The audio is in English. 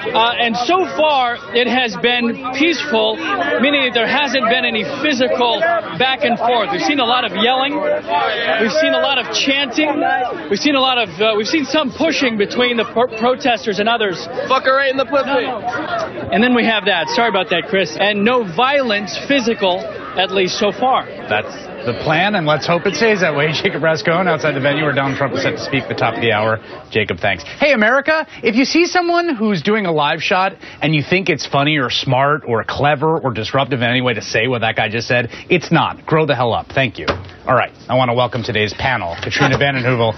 And so far, it has been peaceful, meaning that there hasn't been any physical back and forth. We've seen a lot of yelling. We've seen a lot of chanting. We've seen some pushing between the protesters and others. Fuck her right in the pussy. And then we have that. Sorry about that, Chris. And no violence, physical, at least so far. That's the plan, and let's hope it stays that way. Jacob Rascone outside the venue where Donald Trump is set to speak at the top of the hour. Jacob, thanks. Hey, America, if you see someone who's doing a live shot and you think it's funny or smart or clever or disruptive in any way to say what that guy just said, it's not. Grow the hell up. Thank you. All right. I want to welcome today's panel. Katrina Vanden Heuvel